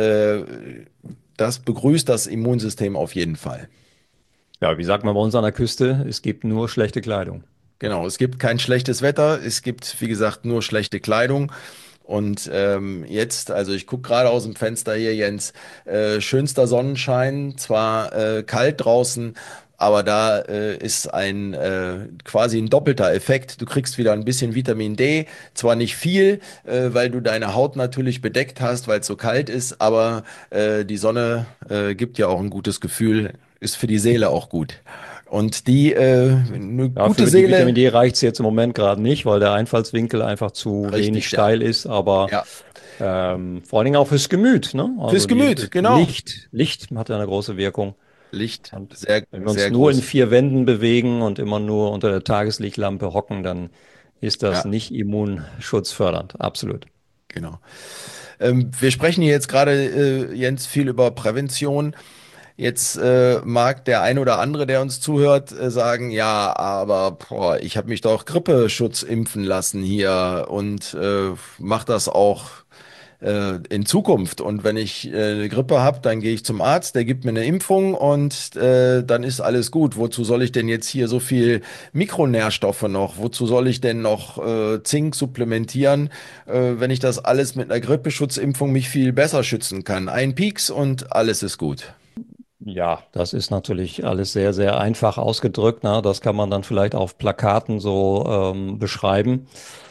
das begrüßt das Immunsystem auf jeden Fall. Ja, wie sagt man bei uns an der Küste, es gibt nur schlechte Kleidung. Genau, es gibt kein schlechtes Wetter, es gibt, wie gesagt, nur schlechte Kleidung. Und jetzt, also ich gucke gerade aus dem Fenster hier, Jens, schönster Sonnenschein, zwar kalt draußen, aber da ist ein quasi ein doppelter Effekt. Du kriegst wieder ein bisschen Vitamin D, zwar nicht viel, weil du deine Haut natürlich bedeckt hast, weil es so kalt ist, aber die Sonne gibt ja auch ein gutes Gefühl, ist für die Seele auch gut. Und die, eine Ja, gute für die Vitamin Seele, D reicht es jetzt im Moment gerade nicht, weil der Einfallswinkel einfach zu wenig richtig, ja. steil ist, aber Ja. vor allen Dingen auch fürs Gemüt, ne? Also Fürs Gemüt, das genau. Licht hat ja eine große Wirkung. Licht, Und sehr, wenn wir uns sehr nur in groß. vier Wänden bewegen und immer nur unter der Tageslichtlampe hocken, dann ist das Ja, nicht immunschutzfördernd. Absolut. genau. Wir sprechen hier jetzt gerade, Jens, viel über Prävention. Jetzt mag der ein oder andere, der uns zuhört, sagen, ja, aber boah, ich habe mich doch Grippeschutz impfen lassen hier und mache das auch in Zukunft. Und wenn ich eine Grippe habe, dann gehe ich zum Arzt, der gibt mir eine Impfung und dann ist alles gut. Wozu soll ich denn jetzt hier so viel Mikronährstoffe noch? Wozu soll ich denn noch Zink supplementieren, wenn ich das alles mit einer Grippeschutzimpfung mich viel besser schützen kann? Ein Pieks und alles ist gut. Ja, das ist natürlich alles sehr, sehr einfach ausgedrückt. Ne? Das kann man dann vielleicht auf Plakaten so beschreiben.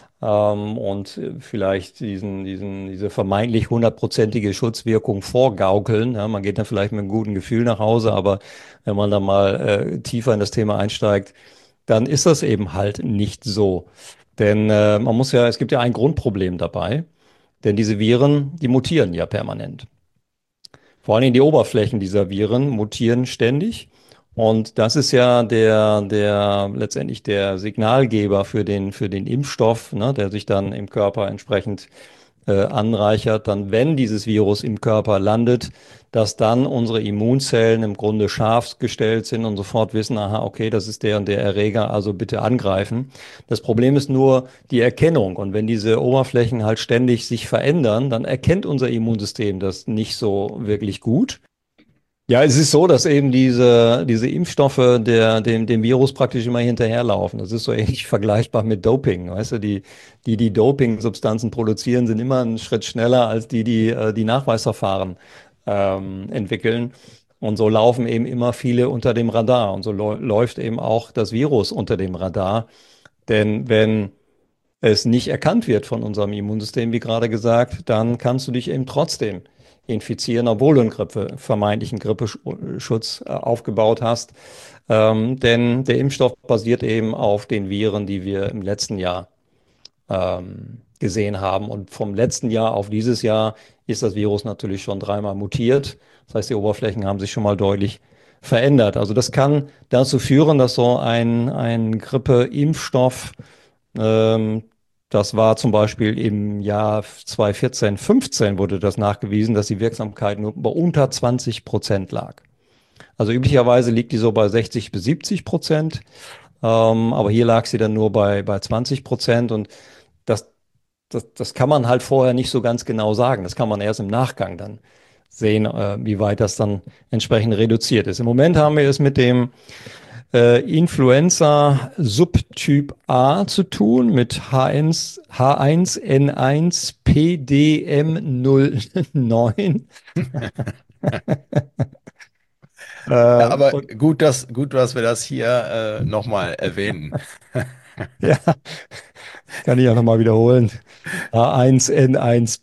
Und vielleicht diese vermeintlich hundertprozentige Schutzwirkung vorgaukeln. Ja, man geht dann vielleicht mit einem guten Gefühl nach Hause, aber wenn man dann mal tiefer in das Thema einsteigt, dann ist das eben halt nicht so. Denn es gibt ja ein Grundproblem dabei, denn diese Viren, die mutieren ja permanent. Vor allen Dingen die Oberflächen dieser Viren mutieren ständig. Und das ist ja letztendlich der Signalgeber für den Impfstoff, ne, der sich dann im Körper entsprechend anreichert, dann, wenn dieses Virus im Körper landet, dass dann unsere Immunzellen im Grunde scharf gestellt sind und sofort wissen, aha, okay, das ist der und der Erreger, also bitte angreifen. Das Problem ist nur die Erkennung. Und wenn diese Oberflächen halt ständig sich verändern, dann erkennt unser Immunsystem das nicht so wirklich gut. Ja, es ist so, dass eben diese Impfstoffe dem Virus praktisch immer hinterherlaufen. Das ist so ähnlich vergleichbar mit Doping. Weißt du, die Doping-Substanzen produzieren, sind immer einen Schritt schneller als die Nachweisverfahren entwickeln. Und so laufen eben immer viele unter dem Radar. Und so läuft eben auch das Virus unter dem Radar. Denn wenn es nicht erkannt wird von unserem Immunsystem, wie gerade gesagt, dann kannst du dich eben trotzdem infizieren, obwohl du einen vermeintlichen Grippeschutz aufgebaut hast. Denn der Impfstoff basiert eben auf den Viren, die wir im letzten Jahr gesehen haben. Und vom letzten Jahr auf dieses Jahr ist das Virus natürlich schon dreimal mutiert. Das heißt, die Oberflächen haben sich schon mal deutlich verändert. Also das kann dazu führen, dass so ein Grippeimpfstoff, ähm, das war zum Beispiel im Jahr 2014, 15 wurde das nachgewiesen, dass die Wirksamkeit nur bei unter 20% lag. Also üblicherweise liegt die so bei 60 bis 70%, aber hier lag sie dann nur bei 20%, und das, das kann man halt vorher nicht so ganz genau sagen. Das kann man erst im Nachgang dann sehen, wie weit das dann entsprechend reduziert ist. Im Moment haben wir es mit dem Influenza Subtyp A zu tun, mit H1N1 PDM09. Ja, aber Und gut, dass wir das hier nochmal erwähnen. ja, kann ich auch nochmal wiederholen. H1N1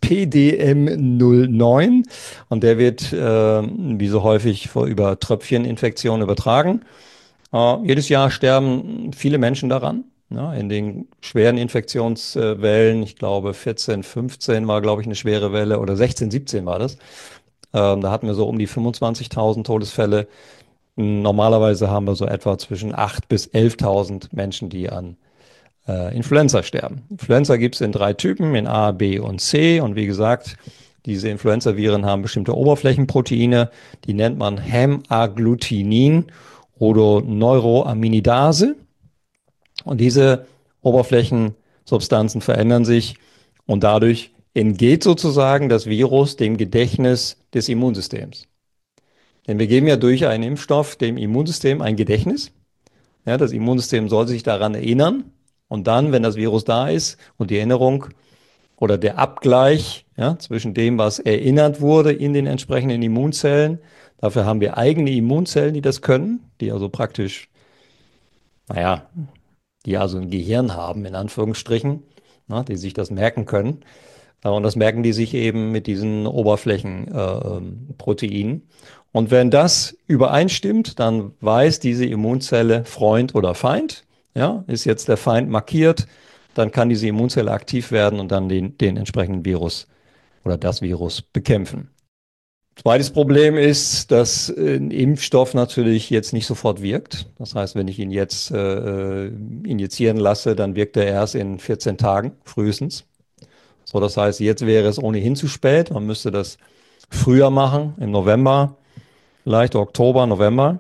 PDM09. Und der wird, wie so häufig, über Tröpfcheninfektionen übertragen. Jedes Jahr sterben viele Menschen daran. Ja, in den schweren Infektionswellen, ich glaube 14, 15 war, glaube ich, eine schwere Welle, oder 16, 17 war das. Da hatten wir so um die 25.000 Todesfälle. Normalerweise haben wir so etwa zwischen 8.000 bis 11.000 Menschen, die an Influenza sterben. Influenza gibt es in 3 Typen, in A, B und C. Und wie gesagt, diese Influenza-Viren haben bestimmte Oberflächenproteine, die nennt man Hämaggglutinin oder Neuroaminidase. Und diese Oberflächensubstanzen verändern sich, und dadurch entgeht sozusagen das Virus dem Gedächtnis des Immunsystems. Denn wir geben ja durch einen Impfstoff dem Immunsystem ein Gedächtnis. Ja, das Immunsystem soll sich daran erinnern. Und dann, wenn das Virus da ist und die Erinnerung oder der Abgleich, ja, zwischen dem, was erinnert wurde in den entsprechenden Immunzellen, dafür haben wir eigene Immunzellen, die das können, die also praktisch, naja, die also ein Gehirn haben, in Anführungsstrichen, die sich das merken können. Und das merken die sich eben mit diesen Oberflächenproteinen. Und wenn das übereinstimmt, dann weiß diese Immunzelle Freund oder Feind. Ja, ist jetzt der Feind markiert, dann kann diese Immunzelle aktiv werden und dann den entsprechenden Virus oder das Virus bekämpfen. Zweites Problem ist, dass ein Impfstoff natürlich jetzt nicht sofort wirkt. Das heißt, wenn ich ihn jetzt injizieren lasse, dann wirkt er erst in 14 Tagen frühestens. So, das heißt, jetzt wäre es ohnehin zu spät. Man müsste das früher machen, im November, vielleicht Oktober, November.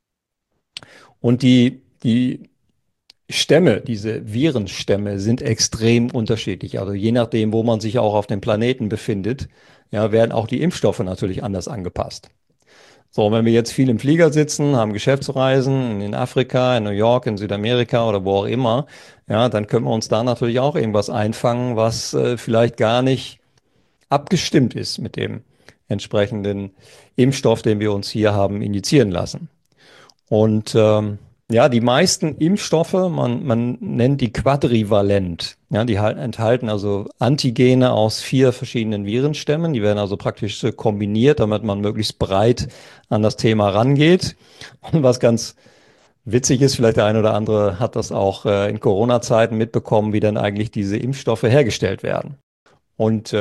Und die Stämme, diese Virenstämme sind extrem unterschiedlich. Also je nachdem, wo man sich auch auf dem Planeten befindet, ja, werden auch die Impfstoffe natürlich anders angepasst. So, wenn wir jetzt viel im Flieger sitzen, haben Geschäftsreisen in Afrika, in New York, in Südamerika oder wo auch immer, ja, dann können wir uns da natürlich auch irgendwas einfangen, was vielleicht gar nicht abgestimmt ist mit dem entsprechenden Impfstoff, den wir uns hier haben injizieren lassen. Und ja, die meisten Impfstoffe, man nennt die quadrivalent. Ja, die enthalten also Antigene aus 4 verschiedenen Virenstämmen. Die werden also praktisch kombiniert, damit man möglichst breit an das Thema rangeht. Und was ganz witzig ist, vielleicht der eine oder andere hat das auch in Corona-Zeiten mitbekommen, wie dann eigentlich diese Impfstoffe hergestellt werden. Und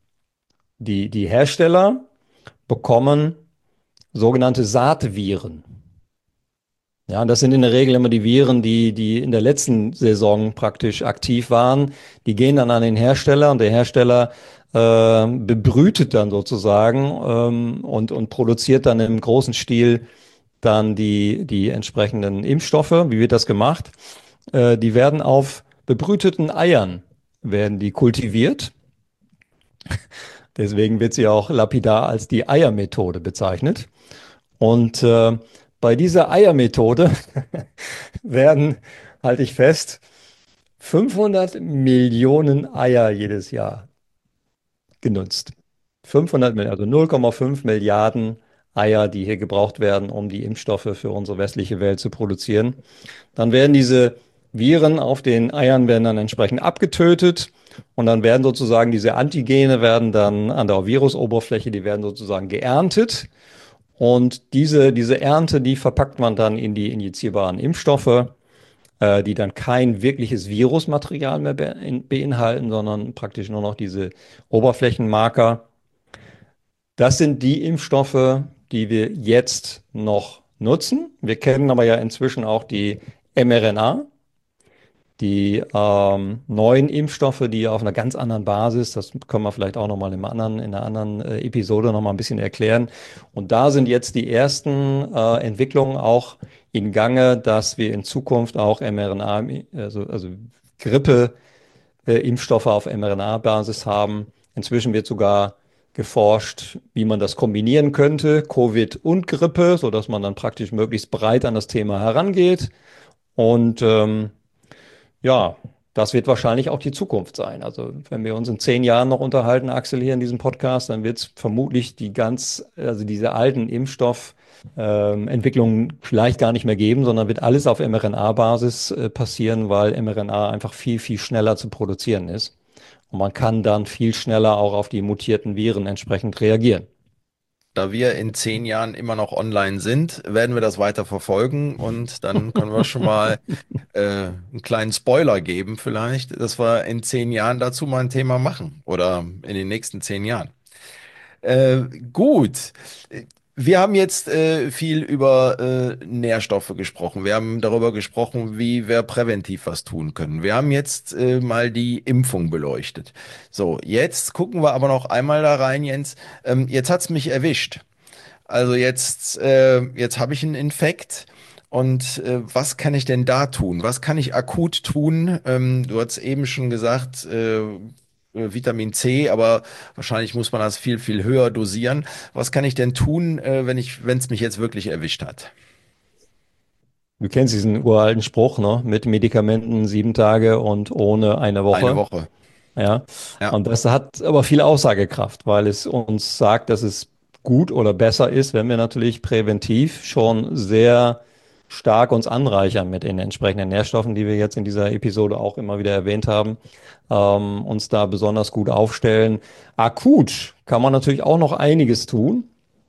die Hersteller bekommen sogenannte Saatviren. Ja, und das sind in der Regel immer die Viren, die in der letzten Saison praktisch aktiv waren. Die gehen dann an den Hersteller, und der Hersteller bebrütet dann sozusagen und produziert dann im großen Stil dann die entsprechenden Impfstoffe. Wie wird das gemacht? Die werden auf bebrüteten Eiern werden die kultiviert. Deswegen wird sie auch lapidar als die Eiermethode bezeichnet. Und bei dieser Eiermethode werden, halte ich fest, 500 Millionen Eier jedes Jahr genutzt. 500 Millionen, also 0,5 Milliarden Eier, die hier gebraucht werden, um die Impfstoffe für unsere westliche Welt zu produzieren. Dann werden diese Viren auf den Eiern werden dann entsprechend abgetötet, und dann werden sozusagen diese Antigene werden dann an der Virusoberfläche, die werden sozusagen geerntet. Und diese Ernte, die verpackt man dann in die injizierbaren Impfstoffe. die dann kein wirkliches Virusmaterial mehr beinhalten, sondern praktisch nur noch diese Oberflächenmarker. Das sind die Impfstoffe, die wir jetzt noch nutzen. Wir kennen aber ja inzwischen auch die mRNA, die neuen Impfstoffe, die auf einer ganz anderen Basis, das können wir vielleicht auch nochmal in einer anderen Episode nochmal ein bisschen erklären. Und da sind jetzt die ersten Entwicklungen auch in Gange, dass wir in Zukunft auch mRNA, also Grippe-Impfstoffe auf mRNA-Basis haben. Inzwischen wird sogar geforscht, wie man das kombinieren könnte, Covid und Grippe, sodass man dann praktisch möglichst breit an das Thema herangeht. Und ja, das wird wahrscheinlich auch die Zukunft sein. Also wenn wir uns in 10 Jahren noch unterhalten, Axel, hier in diesem Podcast, dann wird es vermutlich also diese alten Impfstoffentwicklungen vielleicht gar nicht mehr geben, sondern wird alles auf mRNA-Basis passieren, weil mRNA einfach viel, viel schneller zu produzieren ist. Und man kann dann viel schneller auch auf die mutierten Viren entsprechend reagieren. Da wir in 10 Jahren immer noch online sind, werden wir das weiter verfolgen und dann können wir schon mal einen kleinen Spoiler geben vielleicht, dass wir in 10 Jahren dazu mal ein Thema machen oder in den nächsten 10 Jahren. Äh, gut. Wir haben jetzt viel über Nährstoffe gesprochen. Wir haben darüber gesprochen, wie wir präventiv was tun können. Wir haben jetzt mal die Impfung beleuchtet. So, jetzt gucken wir aber noch einmal da rein, Jens. Jetzt hat's mich erwischt. Also jetzt habe ich einen Infekt. Und was kann ich denn da tun? Was kann ich akut tun? Du hast eben schon gesagt, Vitamin C, aber wahrscheinlich muss man das viel, viel höher dosieren. Was kann ich denn tun, wenn es mich jetzt wirklich erwischt hat? Du kennst diesen uralten Spruch, ne? Mit Medikamenten 7 Tage und ohne eine Eine Woche. Woche. Ja, Ja. und das hat aber viel Aussagekraft, weil es uns sagt, dass es gut oder besser ist, wenn wir natürlich präventiv schon sehr stark uns anreichern mit den entsprechenden Nährstoffen, die wir jetzt in dieser Episode auch immer wieder erwähnt haben, uns da besonders gut aufstellen. Akut kann man natürlich auch noch einiges tun.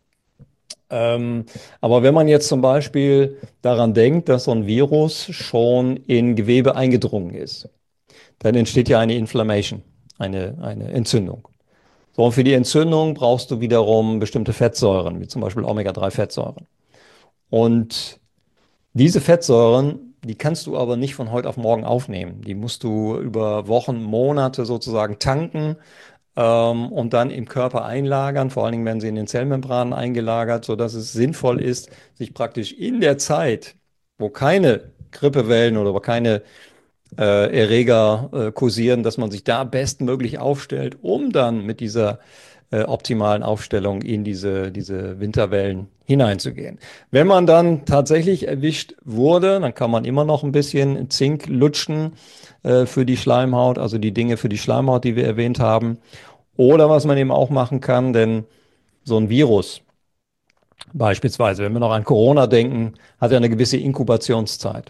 Aber wenn man jetzt zum Beispiel daran denkt, dass so ein Virus schon in Gewebe eingedrungen ist, dann entsteht ja eine Inflammation, eine Entzündung. So, und für die Entzündung brauchst du wiederum bestimmte Fettsäuren, wie zum Beispiel Omega-3-Fettsäuren. Und diese Fettsäuren, die kannst du aber nicht von heute auf morgen aufnehmen. Die musst du über Wochen, Monate sozusagen tanken, und dann im Körper einlagern. Vor allen Dingen werden sie in den Zellmembranen eingelagert, sodass es sinnvoll ist, sich praktisch in der Zeit, wo keine Grippewellen oder wo keine Erreger kursieren, dass man sich da bestmöglich aufstellt, um dann mit dieser optimalen Aufstellung in diese Winterwellen hineinzugehen. Wenn man dann tatsächlich erwischt wurde, dann kann man immer noch ein bisschen Zink lutschen für die Schleimhaut, also die Dinge für die Schleimhaut, die wir erwähnt haben. Oder was man eben auch machen kann, denn so ein Virus, beispielsweise, wenn wir noch an Corona denken, hat ja eine gewisse Inkubationszeit.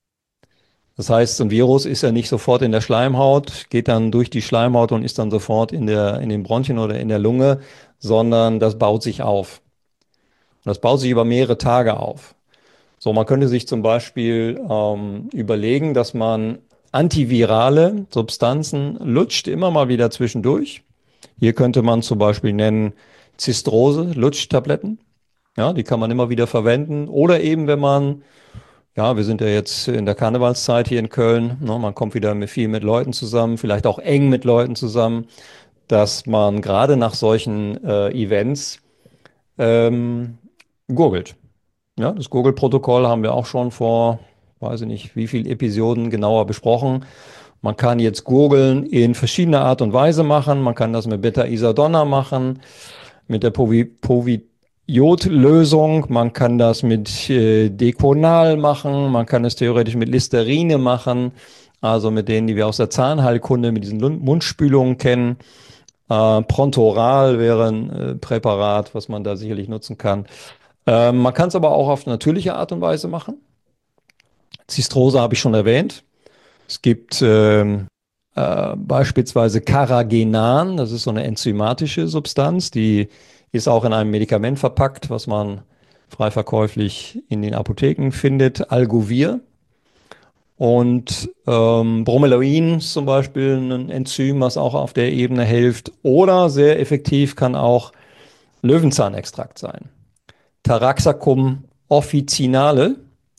Das heißt, so ein Virus ist ja nicht sofort in der Schleimhaut, geht dann durch die Schleimhaut und ist dann sofort in den Bronchien oder in der Lunge, sondern das baut sich auf. Und das baut sich über mehrere Tage auf. So, man könnte sich zum Beispiel überlegen, dass man antivirale Substanzen lutscht, immer mal wieder zwischendurch. Hier könnte man zum Beispiel nennen Zistrose, Lutschtabletten. Ja, die kann man immer wieder verwenden. Oder eben, wenn man ja, wir sind ja jetzt in der Karnevalszeit hier in Köln. Ne? Man kommt wieder viel mit Leuten zusammen, vielleicht auch eng mit Leuten zusammen, dass man gerade nach solchen Events ähm, gurgelt. Ja, das Gurgelprotokoll haben wir auch schon vor, weiß ich nicht, wie viele Episoden genauer besprochen. Man kann jetzt Gurgeln in verschiedener Art und Weise machen. Man kann das mit Beta-Isadonna machen, mit der Poviot-Lösung. Man kann das mit Deconal machen. Man kann es theoretisch mit Listerine machen. Also mit denen, die wir aus der Zahnheilkunde, mit diesen Mundspülungen kennen. Prontoral wäre ein Präparat, was man da sicherlich nutzen kann. Man kann es aber auch auf natürliche Art und Weise machen. Zistrose habe ich schon erwähnt. Es gibt beispielsweise Carrageenan, das ist so eine enzymatische Substanz, die ist auch in einem Medikament verpackt, was man frei verkäuflich in den Apotheken findet, Algovir. Und Bromelain ist zum Beispiel ein Enzym, was auch auf der Ebene hilft. Oder sehr effektiv kann auch Löwenzahnextrakt sein. Taraxacum officinale.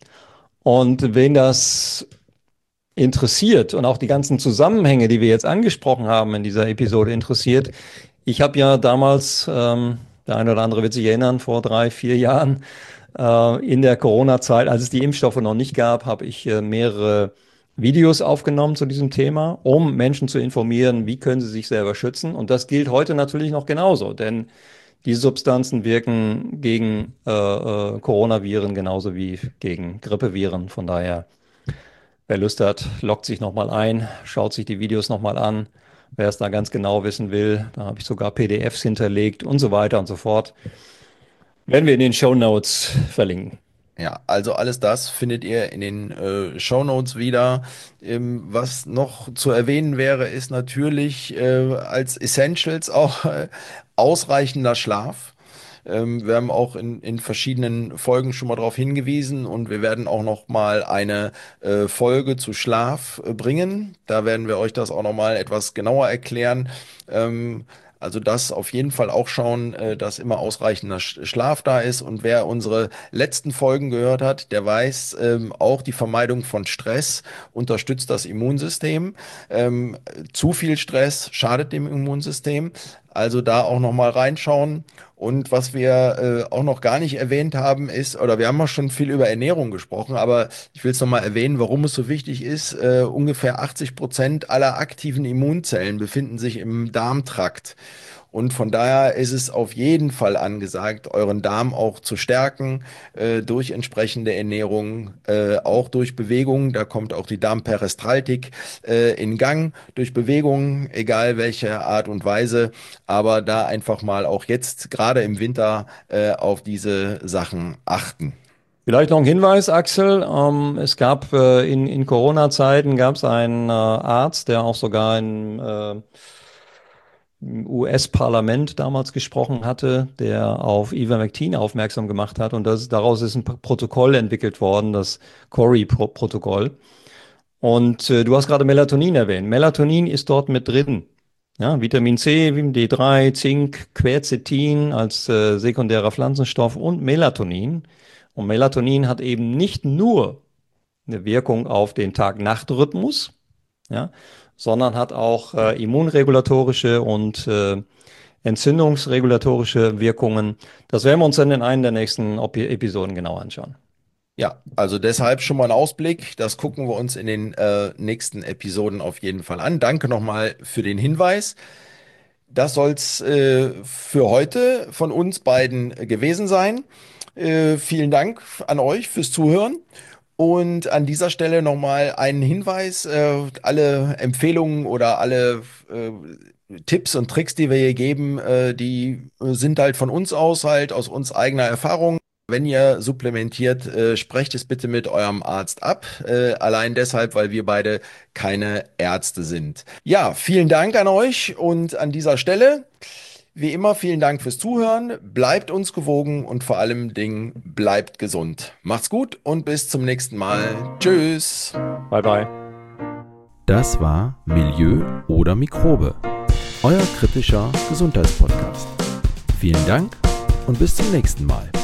Und wen das interessiert und auch die ganzen Zusammenhänge, die wir jetzt angesprochen haben in dieser Episode interessiert, ich habe ja damals, der eine oder andere wird sich erinnern, vor 3-4 Jahren in der Corona-Zeit, als es die Impfstoffe noch nicht gab, habe ich mehrere Videos aufgenommen zu diesem Thema, um Menschen zu informieren, wie können sie sich selber schützen. Und das gilt heute natürlich noch genauso, denn diese Substanzen wirken gegen Coronaviren genauso wie gegen Grippeviren. Von daher, wer Lust hat, loggt sich nochmal ein, schaut sich die Videos nochmal an. Wer es da ganz genau wissen will, da habe ich sogar PDFs hinterlegt und so weiter und so fort. Werden wir in den Shownotes verlinken. Ja, also alles das findet ihr in den Shownotes wieder. Was noch zu erwähnen wäre, ist natürlich als Essentials auch ausreichender Schlaf. Wir haben auch in verschiedenen Folgen schon mal darauf hingewiesen und wir werden auch noch mal eine Folge zu Schlaf bringen. Da werden wir euch das auch noch mal etwas genauer erklären. Also das auf jeden Fall auch schauen, dass immer ausreichender Schlaf da ist. Und wer unsere letzten Folgen gehört hat, der weiß, auch die Vermeidung von Stress unterstützt das Immunsystem. Zu viel Stress schadet dem Immunsystem. Also da auch noch mal reinschauen. Und was wir auch noch gar nicht erwähnt haben, ist, oder wir haben auch schon viel über Ernährung gesprochen, aber ich will es noch mal erwähnen, warum es so wichtig ist. Ungefähr 80% aller aktiven Immunzellen befinden sich im Darmtrakt. Und von daher ist es auf jeden Fall angesagt, euren Darm auch zu stärken durch entsprechende Ernährung, auch durch Bewegung. Da kommt auch die Darmperistaltik in Gang durch Bewegung, egal welche Art und Weise. Aber da einfach mal auch jetzt, gerade im Winter, auf diese Sachen achten. Vielleicht noch ein Hinweis, Axel. Es gab in Corona-Zeiten gab es einen Arzt, der auch sogar im US-Parlament damals gesprochen hatte, der auf Ivermectin aufmerksam gemacht hat. Und daraus ist ein Protokoll entwickelt worden, das Cori-Protokoll. Und du hast gerade Melatonin erwähnt. Melatonin ist dort mit drin. Ja, Vitamin C, Vitamin D3, Zink, Quercetin als sekundärer Pflanzenstoff und Melatonin. Und Melatonin hat eben nicht nur eine Wirkung auf den Tag-Nacht-Rhythmus, ja, sondern hat auch immunregulatorische und entzündungsregulatorische Wirkungen. Das werden wir uns dann in einer der nächsten Episoden genau anschauen. Ja, also deshalb schon mal ein Ausblick. Das gucken wir uns in den nächsten Episoden auf jeden Fall an. Danke nochmal für den Hinweis. Das soll's für heute von uns beiden gewesen sein. Vielen Dank an euch fürs Zuhören. Und an dieser Stelle nochmal einen Hinweis. Alle Empfehlungen oder alle Tipps und Tricks, die wir hier geben, die sind halt von uns aus, halt aus uns eigener Erfahrung. Wenn ihr supplementiert, sprecht es bitte mit eurem Arzt ab. Allein deshalb, weil wir beide keine Ärzte sind. Ja, vielen Dank an euch und an dieser Stelle, wie immer, vielen Dank fürs Zuhören. Bleibt uns gewogen und vor allem Dingen bleibt gesund. Macht's gut und bis zum nächsten Mal. Tschüss. Bye, bye. Das war Milieu oder Mikrobe, euer kritischer Gesundheitspodcast. Vielen Dank und bis zum nächsten Mal.